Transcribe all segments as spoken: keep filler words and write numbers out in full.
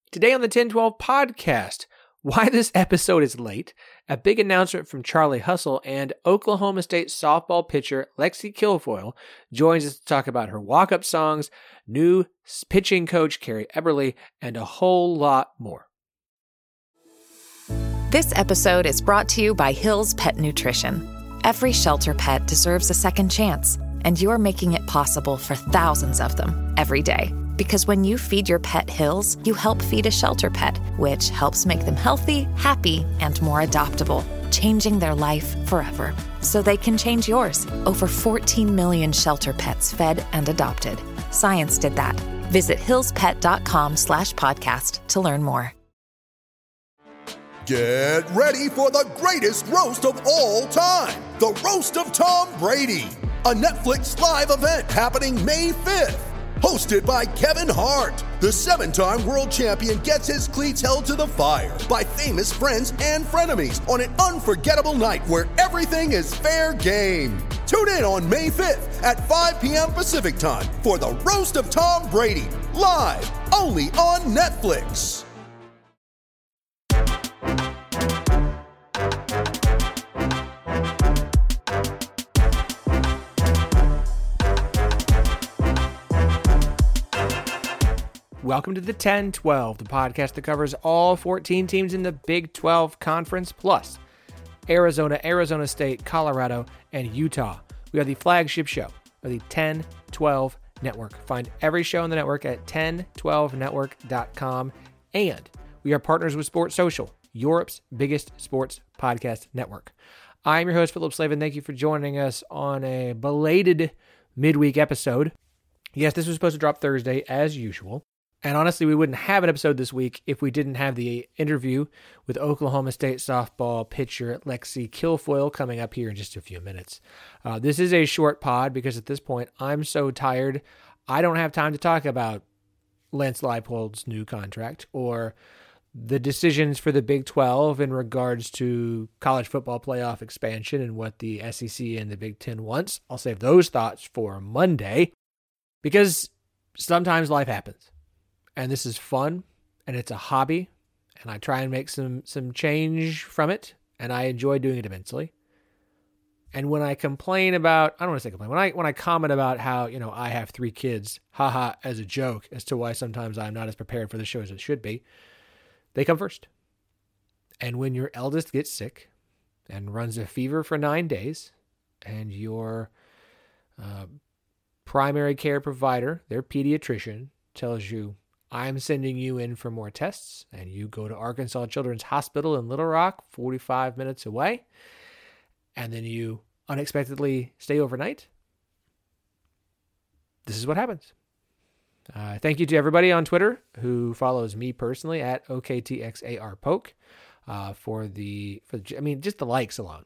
Today on the ten twelve podcast, why this episode is late, a big announcement from Charlie Hustle, and Oklahoma State softball pitcher Lexi Kilfoyle joins us to talk about her walk-up songs, new pitching coach Carrie Eberly, and a whole lot more. This episode is brought to you by Hill's Pet Nutrition. Every shelter pet deserves a second chance, and you're making it possible for thousands of them every day. Because when you feed your pet Hills, you help feed a shelter pet, which helps make them healthy, happy, and more adoptable, changing their life forever. So they can change yours. Over fourteen million shelter pets fed and adopted. Science did that. Visit hillspet.com slash podcast to learn more. Get ready for the greatest roast of all time. The Roast of Tom Brady. A Netflix live event happening May fifth. Hosted by Kevin Hart, the seven-time world champion gets his cleats held to the fire by famous friends and frenemies on an unforgettable night where everything is fair game. Tune in on May fifth at five p.m. Pacific time for the Roast of Tom Brady, live only on Netflix. Welcome to the ten twelve, the podcast that covers all fourteen teams in the Big twelve Conference, plus Arizona, Arizona State, Colorado, and Utah. We are the flagship show of the ten twelve Network. Find every show on the network at ten twelve network dot com. And we are partners with Sports Social, Europe's biggest sports podcast network. I'm your host, Philip Slavin. Thank you for joining us on a belated midweek episode. Yes, this was supposed to drop Thursday, as usual. And honestly, we wouldn't have an episode this week if we didn't have the interview with Oklahoma State softball pitcher Lexi Kilfoyle coming up here in just a few minutes. Uh, this is a short pod because at this point, I'm so tired, I don't have time to talk about Lance Leipold's new contract or the decisions for the Big twelve in regards to college football playoff expansion and what the S E C and the Big Ten wants. I'll save those thoughts for Monday because sometimes life happens. And this is fun, and it's a hobby, and I try and make some some change from it, and I enjoy doing it immensely. And when I complain about, I don't want to say complain, when I when I comment about how, you know, I have three kids, haha, as a joke, as to why sometimes I'm not as prepared for the show as it should be, they come first. And when your eldest gets sick and runs a fever for nine days, and your uh, primary care provider, their pediatrician, tells you, I'm sending you in for more tests, and you go to Arkansas Children's Hospital in Little Rock, forty-five minutes away, and then you unexpectedly stay overnight. This is what happens. Uh, thank you to everybody on Twitter who follows me personally at O K T X A R Poke uh, for the, for the, I mean, just the likes alone.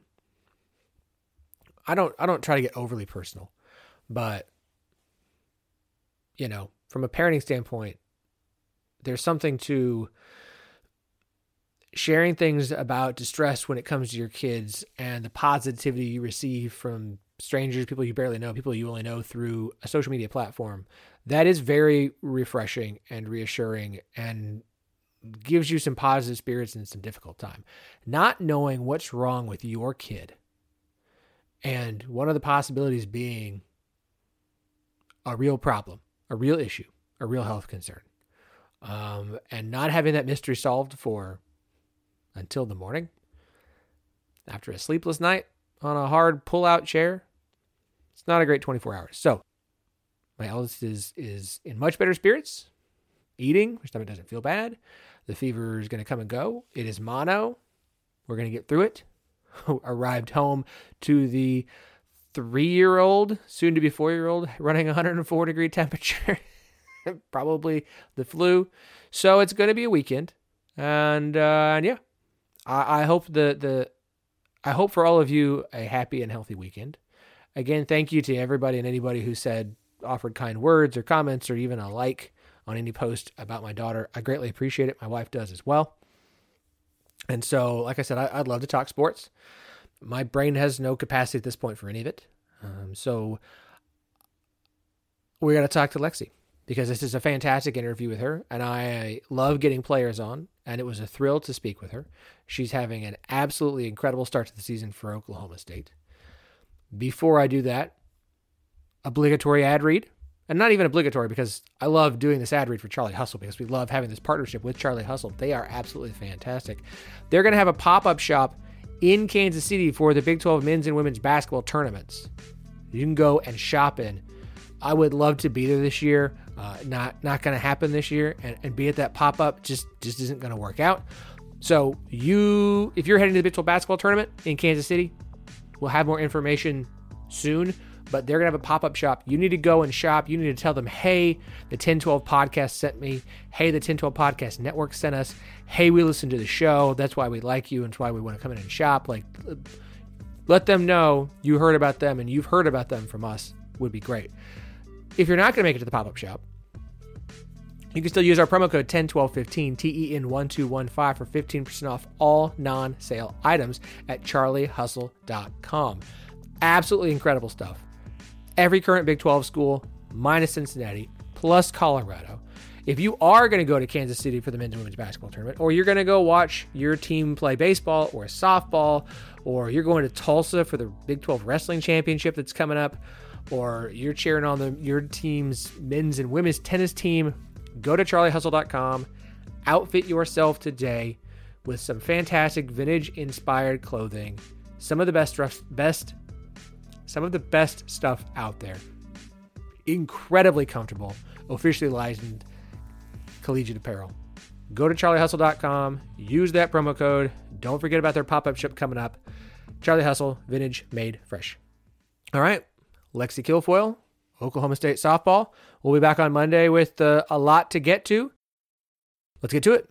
I don't, I don't try to get overly personal, but you know, from a parenting standpoint, there's something to sharing things about distress when it comes to your kids and the positivity you receive from strangers, people you barely know, people you only know through a social media platform. That is very refreshing and reassuring and gives you some positive spirits in some difficult time. Not knowing what's wrong with your kid, and one of the possibilities being a real problem, a real issue, a real health concern. Um, and not having that mystery solved for until the morning, after a sleepless night on a hard pull-out chair, it's not a great twenty-four hours. So my eldest is is in much better spirits, eating, her stomach doesn't feel bad. The fever is going to come and go. It is mono. We're going to get through it. Arrived home to the three-year-old, soon-to-be four-year-old, running one hundred four degree temperature. Probably the flu. So it's going to be a weekend. And, uh, and yeah, I, I hope the, the, I hope for all of you a happy and healthy weekend. Again, thank you to everybody and anybody who said, offered kind words or comments or even a like on any post about my daughter. I greatly appreciate it. My wife does as well. And so, like I said, I, I'd love to talk sports. My brain has no capacity at this point for any of it. Um, so we're going to talk to Lexi. because this is a fantastic interview with her, and I love getting players on, and it was a thrill to speak with her. She's having an absolutely incredible start to the season for Oklahoma State. Before I do that, obligatory ad read. And not even obligatory, because I love doing this ad read for Charlie Hustle, because we love having this partnership with Charlie Hustle. They are absolutely fantastic. They're going to have a pop-up shop in Kansas City for the Big twelve men's and women's basketball tournaments. You can go and shop in. I would love to be there this year. Uh, not not going to happen this year, and, and be at that pop-up just, just isn't going to work out. So you, if you're heading to the Big twelve basketball tournament in Kansas City, we'll have more information soon. But they're going to have a pop-up shop. You need to go and shop. You need to tell them, hey, the ten twelve podcast sent me. Hey, the ten twelve podcast network sent us. Hey, we listened to the show. That's why we like you, and it's why we want to come in and shop. Like, let them know you heard about them and you've heard about them from us. Would be great. If you're not going to make it to the pop-up shop, you can still use our promo code ten twelve fifteen, T E N one two one five, for fifteen percent off all non-sale items at charlie hustle dot com. Absolutely incredible stuff. Every current Big twelve school, minus Cincinnati, plus Colorado. If you are going to go to Kansas City for the men's and women's basketball tournament, or you're going to go watch your team play baseball or softball, or you're going to Tulsa for the Big twelve wrestling championship that's coming up, or you're cheering on the, your team's men's and women's tennis team, go to charlie hustle dot com, outfit yourself today with some fantastic vintage-inspired clothing, some of the best best Some of the best stuff out there. Incredibly comfortable, officially licensed collegiate apparel. Go to charlie hustle dot com. Use that promo code. Don't forget about their pop-up shop coming up. Charlie Hustle, vintage made fresh. All right, Lexi Kilfoyle, Oklahoma State softball. We'll be back on Monday with uh, a lot to get to. Let's get to it.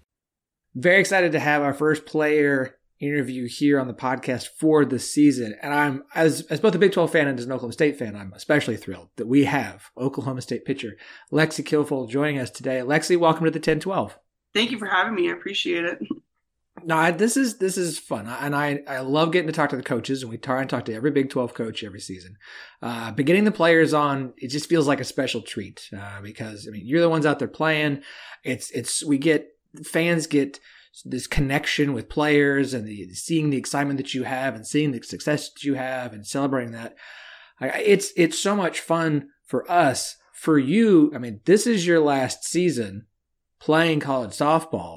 Very excited to have our first player interview here on the podcast for the season. And I'm, as as both a Big twelve fan and as an Oklahoma State fan, I'm especially thrilled that we have Oklahoma State pitcher Lexi Kilfoyle joining us today. Lexi, welcome to the ten twelve. Thank you for having me. I appreciate it. No, I, this is this is fun, and I, I love getting to talk to the coaches, and we try and talk to every Big twelve coach every season. Uh, but getting the players on, it just feels like a special treat uh, because I mean you're the ones out there playing. It's it's we get fans get this connection with players and the, seeing the excitement that you have and seeing the success that you have and celebrating that. It's it's so much fun for us. For you, I mean, this is your last season playing college softball.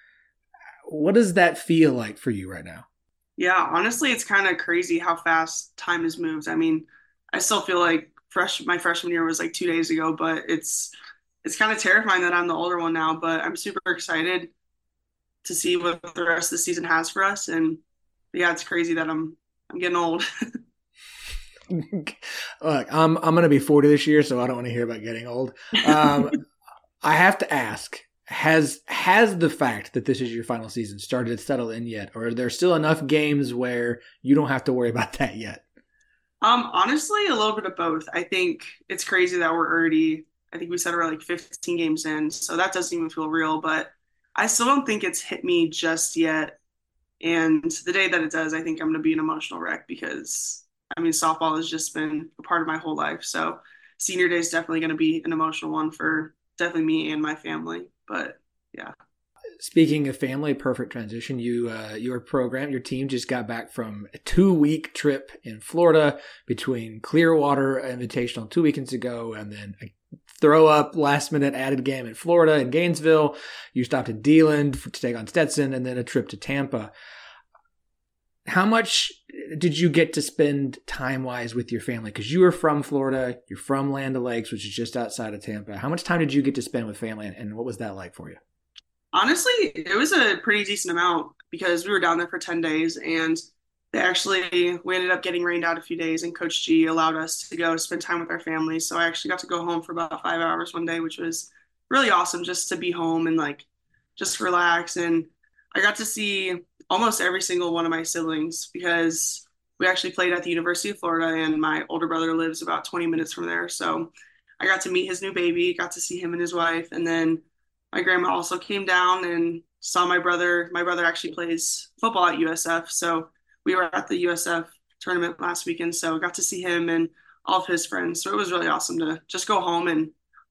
What does that feel like for you right now? Yeah, honestly, it's kind of crazy how fast time has moved. I mean, I still feel like fresh my freshman year was like two days ago, but it's it's kind of terrifying that I'm the older one now, but I'm super excited to see what the rest of the season has for us. And yeah, it's crazy that I'm I'm getting old. Look, I'm I'm gonna be forty this year, so I don't want to hear about getting old. Um, I have to ask: has has the fact that this is your final season started to settle in yet, or are there still enough games where you don't have to worry about that yet? Um, honestly, a little bit of both. I think it's crazy that we're already. I think we said we're like fifteen games in, so that doesn't even feel real, but I still don't think it's hit me just yet. And the day that it does, I think I'm going to be an emotional wreck because, I mean, softball has just been a part of my whole life. So senior day is definitely going to be an emotional one for definitely me and my family. But yeah. Speaking of family, perfect transition. You, uh, your program, your team just got back from a two-week trip in Florida between Clearwater Invitational two weekends ago and then a throw up last minute added game in Florida in Gainesville. You stopped at Deland to take on Stetson and then a trip to Tampa. How much did you get to spend time wise with your family? Because you were from Florida, you're from Land O'Lakes, which is just outside of Tampa. How much time did you get to spend with family and what was that like for you? Honestly, it was a pretty decent amount because we were down there for ten days and they actually, we ended up getting rained out a few days and Coach G allowed us to go spend time with our families. So I actually got to go home for about five hours one day, which was really awesome just to be home and like just relax. And I got to see almost every single one of my siblings because we actually played at the University of Florida and my older brother lives about twenty minutes from there. So I got to meet his new baby, got to see him and his wife. And then my grandma also came down and saw my brother. My brother actually plays football at U S F. So we were at the U S F tournament last weekend, so got to see him and all of his friends. So it was really awesome to just go home and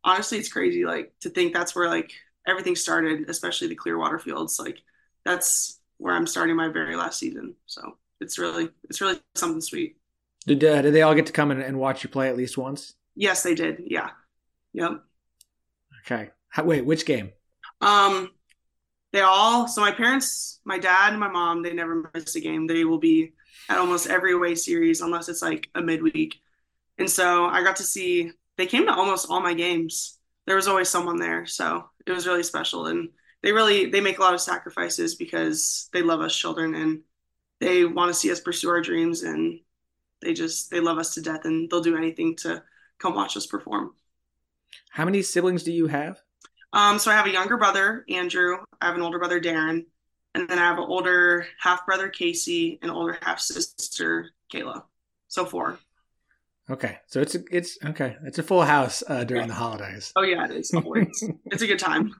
honestly, it's crazy, like to think that's where like everything started, especially the Clearwater Fields. Like that's where I'm starting my very last season. So it's really it's really something sweet. Did uh, did they all get to come in and watch you play at least once? Yes, they did. Yeah. Yep. Okay. How, wait, which game? Um, they all, so my parents, my dad and my mom, they never miss a game. They will be at almost every away series unless it's like a midweek. And so I got to see, they came to almost all my games. There was always someone there. So it was really special. And they really, they make a lot of sacrifices because they love us children and they want to see us pursue our dreams. And they just, they love us to death and they'll do anything to come watch us perform. How many siblings do you have? Um, so I have a younger brother, Andrew. I have an older brother, Darren. And then I have an older half brother, Casey, and older half sister, Kayla. So four. Okay. So it's, a, it's okay. It's a full house uh, during the holidays. Oh yeah, it is. Always. It's a good time.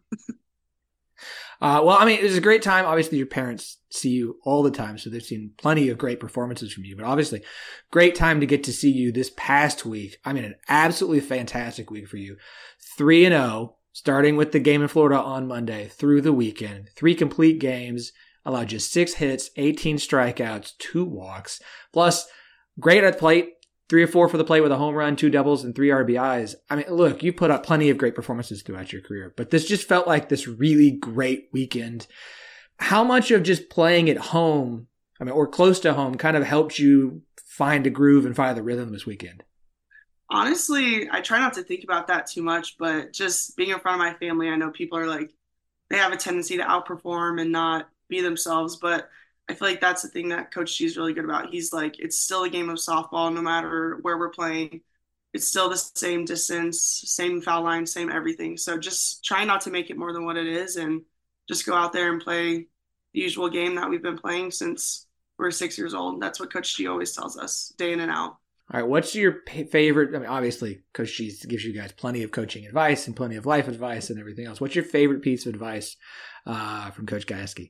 Uh, well, I mean, it was a great time. Obviously, your parents see you all the time, so they've seen plenty of great performances from you. But obviously, great time to get to see you this past week. I mean, an absolutely fantastic week for you. three and oh, starting with the game in Florida on Monday through the weekend. Three complete games, allowed just six hits, eighteen strikeouts, two walks. Plus, great at the plate. Three or four for the plate with a home run, two doubles, and three R B Is. I mean, look, you put up plenty of great performances throughout your career, but this just felt like this really great weekend. How much of just playing at home, I mean, or close to home, kind of helped you find a groove and find the rhythm this weekend? Honestly, I try not to think about that too much, but just being in front of my family, I know people are like, they have a tendency to outperform and not be themselves, but I feel like that's the thing that Coach G is really good about. He's like, it's still a game of softball, no matter where we're playing. It's still the same distance, same foul line, same everything. So just try not to make it more than what it is and just go out there and play the usual game that we've been playing since we're six years old. That's what Coach G always tells us, day in and out. All right, what's your favorite? I mean, obviously, Coach G gives you guys plenty of coaching advice and plenty of life advice and everything else. What's your favorite piece of advice uh, from Coach Gajewski?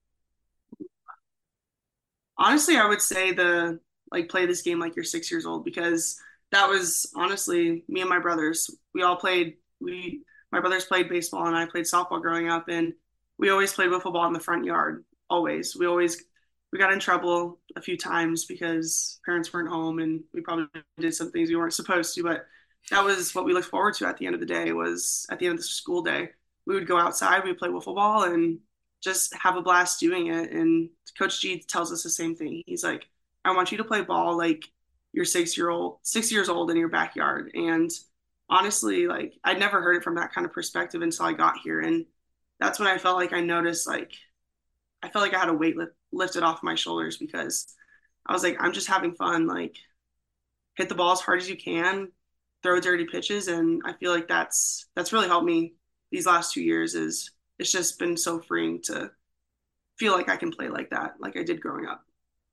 Honestly, I would say the like play this game like you're six years old because that was honestly me and my brothers. We all played. We my brothers played baseball and I played softball growing up, and we always played wiffle ball in the front yard. Always, we always we got in trouble a few times because parents weren't home and we probably did some things we weren't supposed to. But that was what we looked forward to at the end of the day. Was at the end of the school day, we would go outside, we would play wiffle ball, and just have a blast doing it. And Coach G tells us the same thing. He's like, I want you to play ball like you're six year old, six years old in your backyard. And honestly, like I'd never heard it from that kind of perspective until I got here. And that's when I felt like I noticed, like, I felt like I had a weight lift, lifted off my shoulders because I was like, I'm just having fun. Like hit the ball as hard as you can, throw dirty pitches. And I feel like that's, that's really helped me these last two years is, it's just been so freeing to feel like I can play like that, like I did growing up.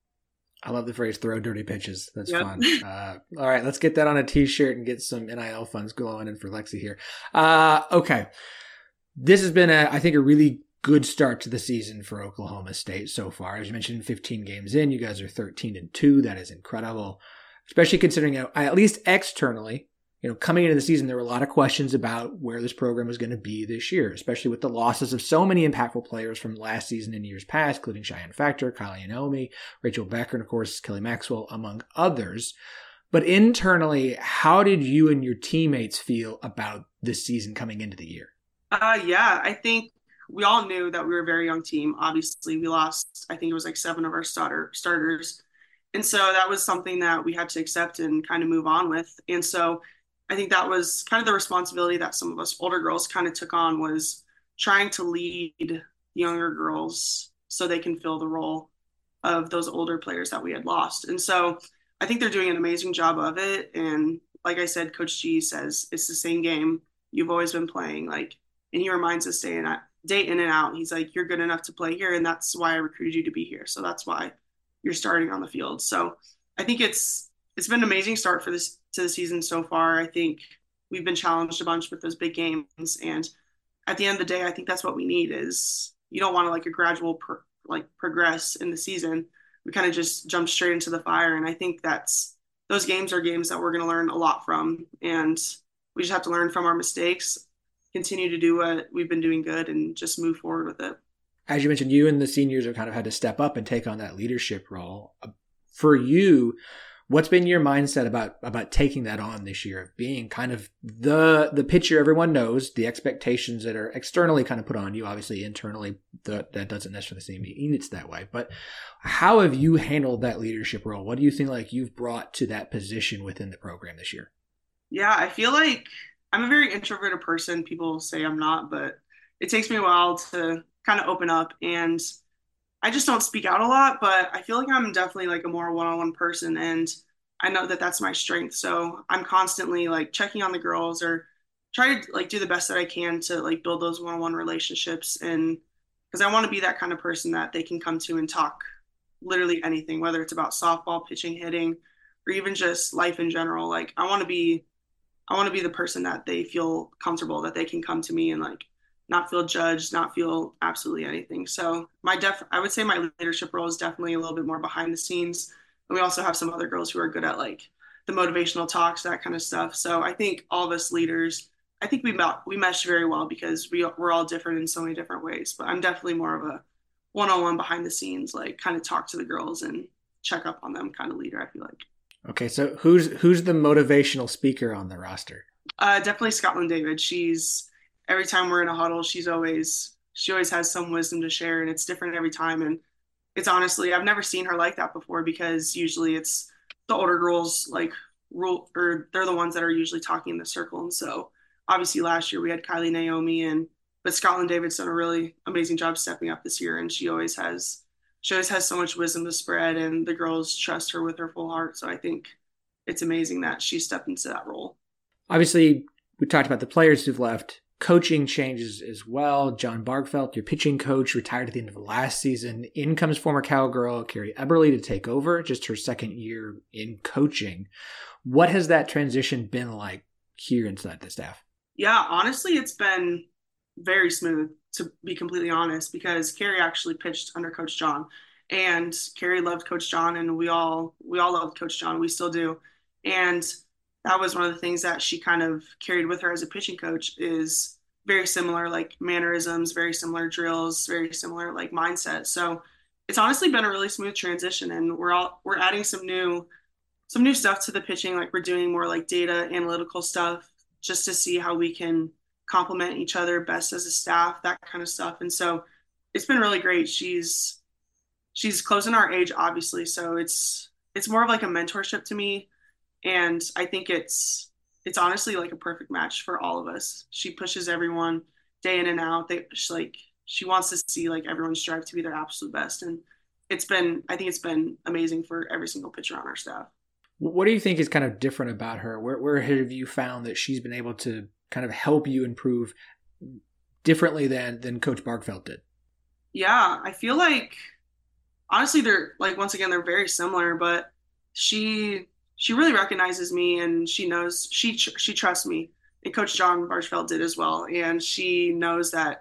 I love the phrase "throw dirty pitches." That's yep. fun. Uh, all right, let's get that on a T-shirt and get some N I L funds going in for Lexi here. Uh, okay, this has been, a, I think, a really good start to the season for Oklahoma State so far. As you mentioned, fifteen games in, you guys are thirteen and two. That is incredible, especially considering, you know, at least externally. You know, coming into the season, there were a lot of questions about where this program was going to be this year, especially with the losses of so many impactful players from last season and years past, including Cheyenne Factor, Kylie Naomi, Rachel Becker, and of course, Kelly Maxwell, among others. But internally, how did you and your teammates feel about this season coming into the year? Uh, yeah, I think we all knew that we were a very young team. Obviously, we lost, I think it was like seven of our starter starters. And so that was something that we had to accept and kind of move on with. And so I think that was kind of the responsibility that some of us older girls kind of took on, was trying to lead younger girls so they can fill the role of those older players that we had lost. And so I think they're doing an amazing job of it. And like I said, Coach G says, it's the same game you've always been playing. Like, and he reminds us day in, day in and out. He's like, you're good enough to play here. And that's why I recruited you to be here. So that's why you're starting on the field. So I think it's, it's been an amazing start for this to the season so far. I think we've been challenged a bunch with those big games, and at the end of the day, I think that's what we need. Is you don't want to like a gradual pro, like progress in the season. We kind of just jump straight into the fire, and I think that's those games are games that we're going to learn a lot from. And we just have to learn from our mistakes, continue to do what we've been doing good, and just move forward with it. As you mentioned, you and the seniors have kind of had to step up and take on that leadership role. For you, what's been your mindset about about taking that on this year, of being kind of the the pitcher everyone knows, the expectations that are externally kind of put on you? Obviously, internally, the, that doesn't necessarily mean it's that way. But how have you handled that leadership role? What do you think like you've brought to that position within the program this year? Yeah, I feel like I'm a very introverted person. People say I'm not, but it takes me a while to kind of open up, and I just don't speak out a lot, but I feel like I'm definitely like a more one-on-one person, and I know that that's my strength. So I'm constantly like checking on the girls, or try to like do the best that I can to like build those one-on-one relationships. And because I want to be that kind of person that they can come to and talk literally anything, whether it's about softball, pitching, hitting, or even just life in general. Like I want to be, I want to be the person that they feel comfortable, that they can come to me and like not feel judged, not feel absolutely anything. So my def, I would say my leadership role is definitely a little bit more behind the scenes. And we also have some other girls who are good at like the motivational talks, that kind of stuff. So I think all of us leaders, I think we we mesh very well because we we're all different in so many different ways. But I'm definitely more of a one-on-one behind the scenes, like kind of talk to the girls and check up on them kind of leader, I feel like. Okay, so who's who's the motivational speaker on the roster? Uh, definitely Scotland David. She's every time we're in a huddle, she's always she always has some wisdom to share, and it's different every time. And it's honestly, I've never seen her like that before, because usually it's the older girls like rule, or they're the ones that are usually talking in the circle. And so obviously last year we had Kylie Naomi, and but Scotland David's done a really amazing job stepping up this year, and she always has she always has so much wisdom to spread, and the girls trust her with her full heart. So I think it's amazing that she stepped into that role. Obviously, we talked about the players who've left. Coaching changes as well. John Bargfeld, your pitching coach, retired at the end of last season. In comes former Cowgirl Carrie Eberly to take over, just her second year in coaching. What has that transition been like here inside the staff? Yeah, honestly, it's been very smooth, to be completely honest, because Carrie actually pitched under Coach John, and Carrie loved Coach John, and we all we all loved Coach John. We still do, and that was one of the things that she kind of carried with her as a pitching coach, is very similar like mannerisms, very similar drills, very similar like mindset. So it's honestly been a really smooth transition, and we're all we're adding some new some new stuff to the pitching. Like we're doing more like data analytical stuff just to see how we can complement each other best as a staff, that kind of stuff. And so it's been really great. She's she's closing our age, obviously, so it's it's more of like a mentorship to me. And I think it's it's honestly like a perfect match for all of us. She pushes everyone day in and out. They she, like she wants to see like everyone strive to be their absolute best. And it's been I think it's been amazing for every single pitcher on our staff. What do you think is kind of different about her? Where where have you found that she's been able to kind of help you improve differently than than Coach Bargfeld did? Yeah, I feel like honestly they're like once again they're very similar, but she she really recognizes me, and she knows she she trusts me, and Coach John Bargfeld did as well. And she knows that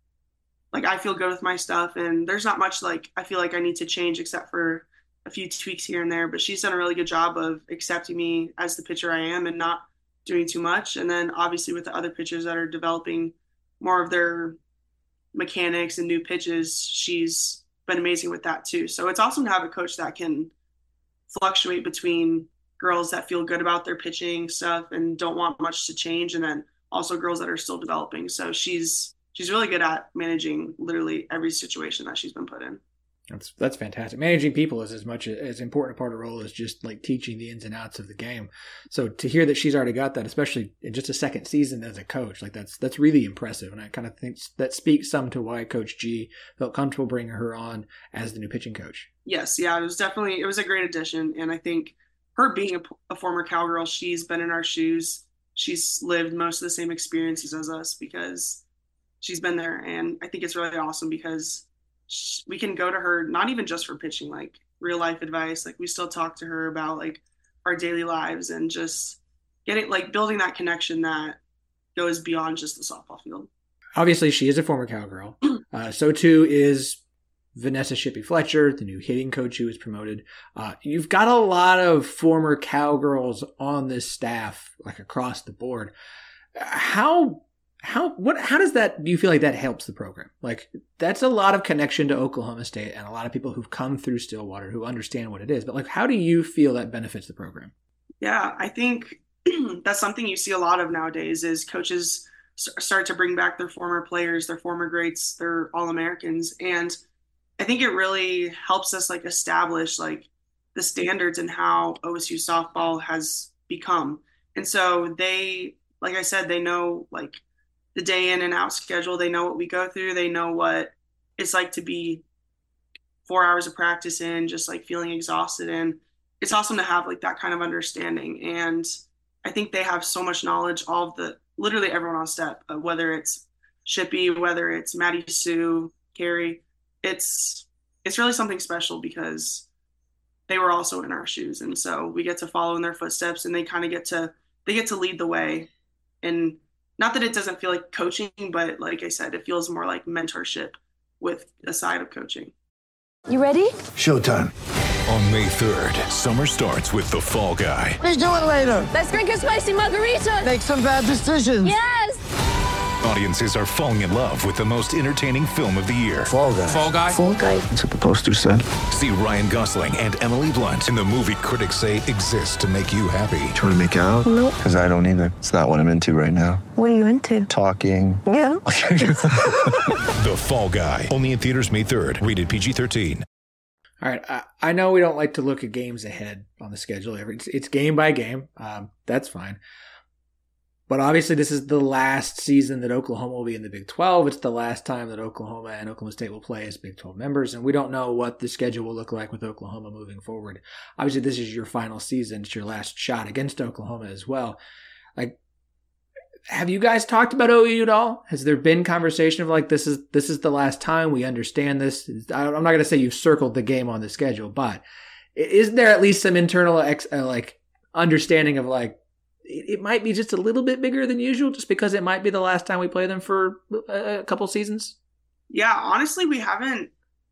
like I feel good with my stuff, and there's not much like I feel like I need to change except for a few tweaks here and there. But she's done a really good job of accepting me as the pitcher I am and not doing too much. And then obviously with the other pitchers that are developing more of their mechanics and new pitches, she's been amazing with that too. So it's awesome to have a coach that can fluctuate between girls that feel good about their pitching stuff and don't want much to change, and then also girls that are still developing. So she's she's really good at managing literally every situation that she's been put in. That's that's fantastic. Managing people is as much as important a part of the role as just like teaching the ins and outs of the game. So to hear that she's already got that, especially in just a second season as a coach, like that's that's really impressive. And I kind of think that speaks some to why Coach G felt comfortable bringing her on as the new pitching coach. Yes, yeah, it was definitely it was a great addition, and I think her being a, a former Cowgirl, she's been in our shoes. She's lived most of the same experiences as us because she's been there, and I think it's really awesome because we can go to her not even just for pitching, like real life advice. Like we still talk to her about like our daily lives and just getting like building that connection that goes beyond just the softball field. Obviously she is a former Cowgirl. Uh, so too is Vanessa Shippey Fletcher, the new hitting coach who was promoted. Uh, you've got a lot of former Cowgirls on this staff, like across the board. How how what how does that do you feel like that helps the program? Like that's a lot of connection to Oklahoma State and a lot of people who've come through Stillwater who understand what it is. But like, how do you feel that benefits the program? Yeah, I think that's something you see a lot of nowadays is coaches start to bring back their former players, their former greats, their All-Americans. And I think it really helps us like establish like the standards and how O S U softball has become. And so they, like I said, they know like the day in and out schedule. They know what we go through. They know what it's like to be four hours of practice in, just like feeling exhausted. And it's awesome to have like that kind of understanding. And I think they have so much knowledge, all of the, literally everyone on step, uh, whether it's Shippey, whether it's Maddie Sue, Carrie, it's, it's really something special because they were also in our shoes. And so we get to follow in their footsteps and they kind of get to, they get to lead the way. And not that it doesn't feel like coaching, but like I said, it feels more like mentorship with a side of coaching. You ready? Showtime. On May third, summer starts with The Fall Guy. Let's do it later. Let's drink a spicy margarita. Make some bad decisions. Yes. Audiences are falling in love with the most entertaining film of the year. Fall Guy. Fall Guy? Fall guy. That's what the poster said. See Ryan Gosling and Emily Blunt in the movie critics say exists to make you happy. Trying to make it out? Nope. Because I don't either. It's not what I'm into right now. What are you into? Talking. Yeah. The Fall Guy. Only in theaters May third. Rated P G thirteen. All right. I, I know we don't like to look at games ahead on the schedule. It's, it's game by game. Um, that's fine. But obviously, this is the last season that Oklahoma will be in the Big twelve. It's the last time that Oklahoma and Oklahoma State will play as Big twelve members. And we don't know what the schedule will look like with Oklahoma moving forward. Obviously, this is your final season. It's your last shot against Oklahoma as well. Like, have you guys talked about O U at all? Has there been conversation of like, this is this is the last time we understand this? I'm not going to say you've circled the game on the schedule, but is there at least some internal ex, uh, like understanding of like, it might be just a little bit bigger than usual just because it might be the last time we play them for a couple seasons? Yeah, honestly, we haven't,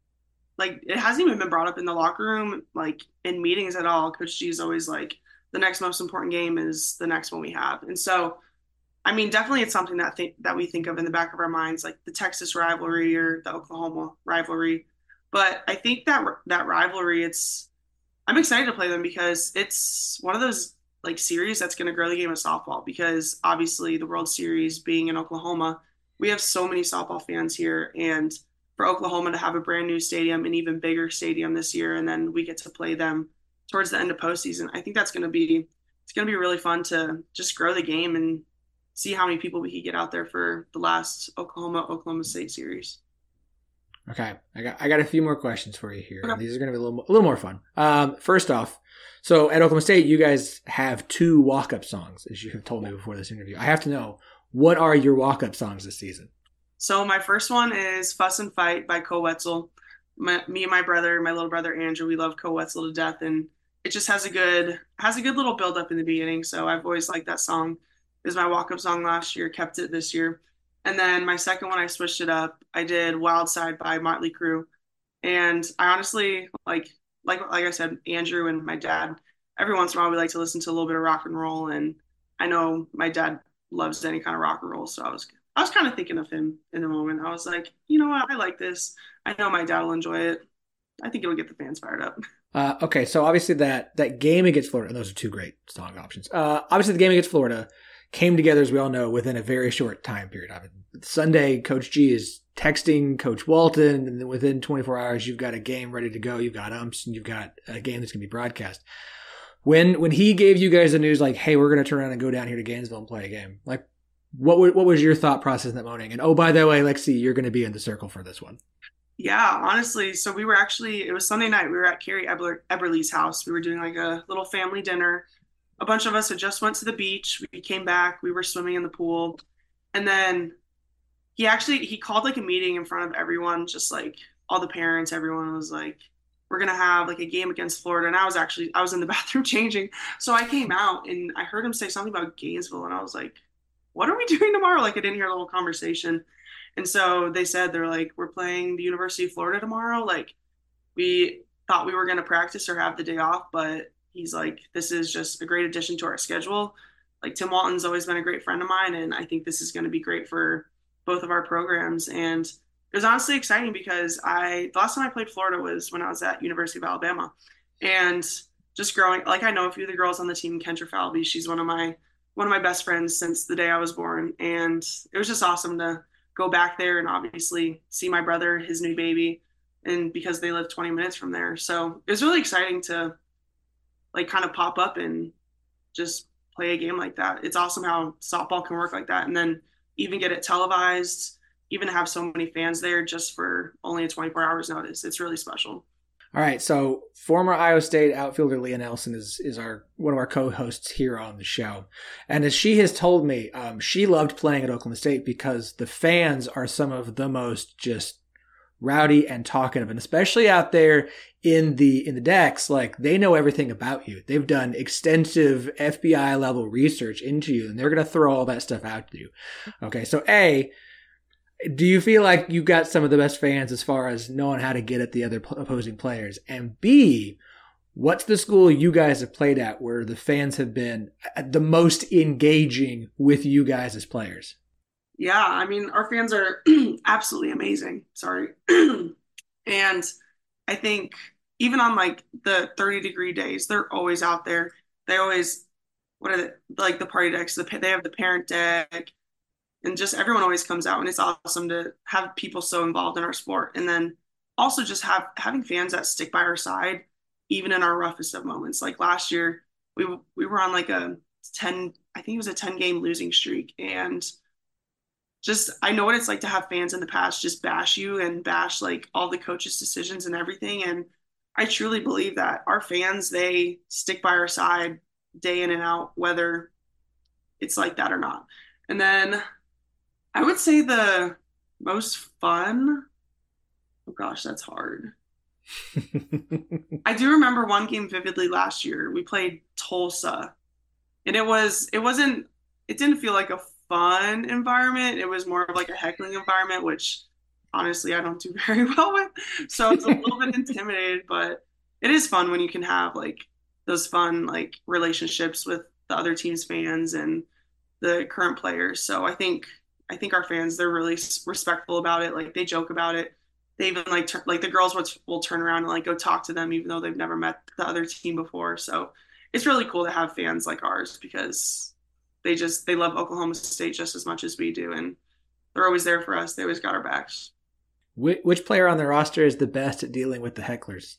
like, it hasn't even been brought up in the locker room, like, in meetings at all. Coach G is always like, the next most important game is the next one we have. And so, I mean, definitely it's something that th- that we think of in the back of our minds, like the Texas rivalry or the Oklahoma rivalry. But I think that that rivalry, it's, I'm excited to play them because it's one of those like series that's going to grow the game of softball because obviously the World Series being in Oklahoma, we have so many softball fans here. And for Oklahoma to have a brand new stadium, an even bigger stadium this year, and then we get to play them towards the end of postseason, I think that's going to be, it's going to be really fun to just grow the game and see how many people we can get out there for the last Oklahoma, Oklahoma State series. Okay. I got, I got a few more questions for you here. Okay. These are going to be a little, a little more fun. Um, first off, so at Oklahoma State, you guys have two walk-up songs, as you have told me before this interview. I have to know, what are your walk-up songs this season? So my first one is Fuss and Fight by Co Wetzel. My, me and my brother, my little brother Andrew, we love Co Wetzel to death, and it just has a good has a good little build up in the beginning. So I've always liked that song. It was my walk-up song last year, kept it this year. And then my second one, I switched it up. I did Wild Side by Motley Crue. And I honestly, like, like like I said, Andrew and my dad, every once in a while we like to listen to a little bit of rock and roll. And I know my dad loves any kind of rock and roll. So I was I was kind of thinking of him in the moment. I was like, you know what? I like this. I know my dad will enjoy it. I think it'll get the fans fired up. Uh, okay, so obviously that, that game against Florida, those are two great song options. Uh, obviously the game against Florida came together, as we all know, within a very short time period. I mean, Sunday, Coach G is texting Coach Walton, and then within twenty-four hours, you've got a game ready to go. You've got umps, and you've got a game that's going to be broadcast. When when he gave you guys the news, like, hey, we're going to turn around and go down here to Gainesville and play a game, like, what what was your thought process in that morning? And, oh, by the way, Lexi, you're going to be in the circle for this one. Yeah, honestly. So we were actually, it was Sunday night. We were at Carrie Eberle, Eberle's house. We were doing like a little family dinner. A bunch of us had just went to the beach. We came back. We were swimming in the pool. And then he actually, he called like a meeting in front of everyone, just like all the parents. Everyone was like, we're going to have like a game against Florida. And I was actually, I was in the bathroom changing. So I came out and I heard him say something about Gainesville. And I was like, what are we doing tomorrow? Like I didn't hear the whole conversation. And so they said, they're like, we're playing the University of Florida tomorrow. Like, we thought we were going to practice or have the day off, but he's like, this is just a great addition to our schedule. Like, Tim Walton's always been a great friend of mine, and I think this is going to be great for both of our programs. And it was honestly exciting because I, the last time I played Florida was when I was at University of Alabama. And just growing, like, I know a few of the girls on the team, Kendra Falvey, she's one of my, one of my best friends since the day I was born. And it was just awesome to go back there and obviously see my brother, his new baby, and because they live twenty minutes from there. So it was really exciting to like kind of pop up and just play a game like that. It's awesome how softball can work like that. And then even get it televised, even have so many fans there just for only a twenty-four hours notice. It's really special. All right, so former Iowa State outfielder Leah Nelson is is our one of our co-hosts here on the show. And as she has told me, um, she loved playing at Oklahoma State because the fans are some of the most just rowdy and talkative, and especially out there in the in the decks, like they know everything about you. They've done extensive F B I level research into you, and they're going to throw all that stuff out to you. Okay, so A, do you feel like you got some of the best fans as far as knowing how to get at the other opposing players? And B, what's the school you guys have played at where the fans have been the most engaging with you guys as players? Yeah, I mean, our fans are absolutely amazing. Sorry. And I think even on like the thirty degree days, they're always out there. They always, what are they, like the party decks, the, they have the parent deck, and just everyone always comes out, and it's awesome to have people so involved in our sport. And then also just have having fans that stick by our side, even in our roughest of moments. Like last year, we we were on like a ten, I think it was a ten game losing streak, and just, I know what it's like to have fans in the past just bash you and bash like all the coaches' decisions and everything. And I truly believe that our fans, they stick by our side day in and out, whether it's like that or not. And then I would say the most fun, oh gosh, that's hard. I do remember one game vividly last year. We played Tulsa, and it was, it wasn't, it didn't feel like a fun environment. It was more of like a heckling environment, which honestly I don't do very well with. So it's a little bit intimidated, but it is fun when you can have like those fun like relationships with the other team's fans and the current players. So I think I think our fans, they're really respectful about it. Like they joke about it. They even like tur- like the girls will, will turn around and like go talk to them even though they've never met the other team before. So it's really cool to have fans like ours because they just, they love Oklahoma State just as much as we do. And they're always there for us. They always got our backs. Which, which player on the roster is the best at dealing with the hecklers?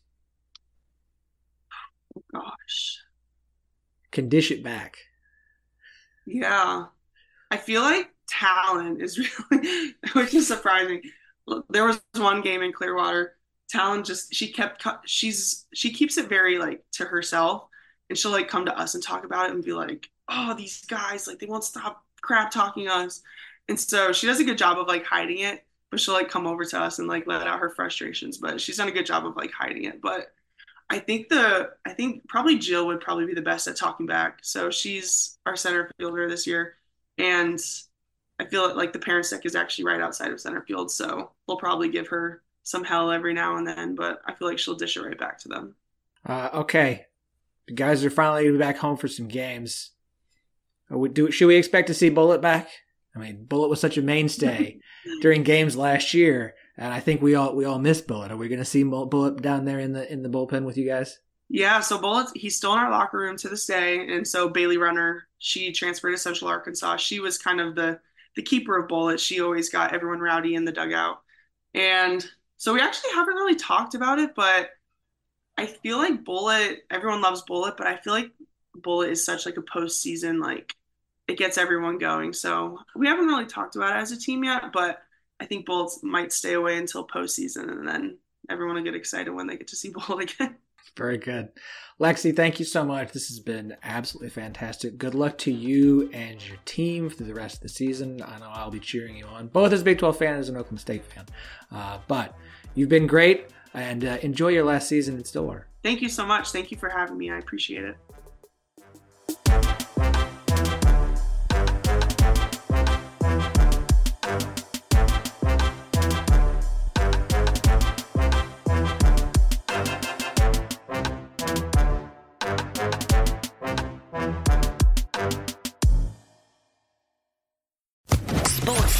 Oh, gosh. Can dish it back. Yeah. I feel like Talon is really, which is surprising. There was one game in Clearwater. Talon just, she kept, she's, she keeps it very like to herself. And she'll like come to us and talk about it and be like, oh, these guys, like they won't stop crap talking us. And so she does a good job of like hiding it, but she'll like come over to us and like let out her frustrations. But she's done a good job of like hiding it. But I think the, I think probably Jill would probably be the best at talking back. So she's our center fielder this year. And I feel like the parents deck is actually right outside of center field. So we'll probably give her some hell every now and then, but I feel like she'll dish it right back to them. Uh, okay. The guys are finally back home for some games. We do, should we expect to see Bullet back? I mean, Bullet was such a mainstay during games last year, and I think we all we all miss Bullet. Are we going to see Bullet down there in the in the bullpen with you guys? Yeah, so Bullet, he's still in our locker room to this day, and so Bailey Runner, she transferred to Central Arkansas. She was kind of the the keeper of Bullet. She always got everyone rowdy in the dugout, and so we actually haven't really talked about it, but I feel like Bullet, everyone loves Bullet, but I feel like Bullet is such like a postseason, like it gets everyone going. So we haven't really talked about it as a team yet, but I think Bullets might stay away until postseason, and then everyone will get excited when they get to see Bullet again. Very good. Lexi, thank you so much. This has been absolutely fantastic. Good luck to you and your team through the rest of the season. I know I'll be cheering you on, both as a Big twelve fan and as an Oklahoma State fan. Uh, but you've been great, and uh, enjoy your last season in Stillwater. Thank you so much. Thank you for having me. I appreciate it.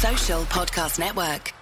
Social Podcast Network.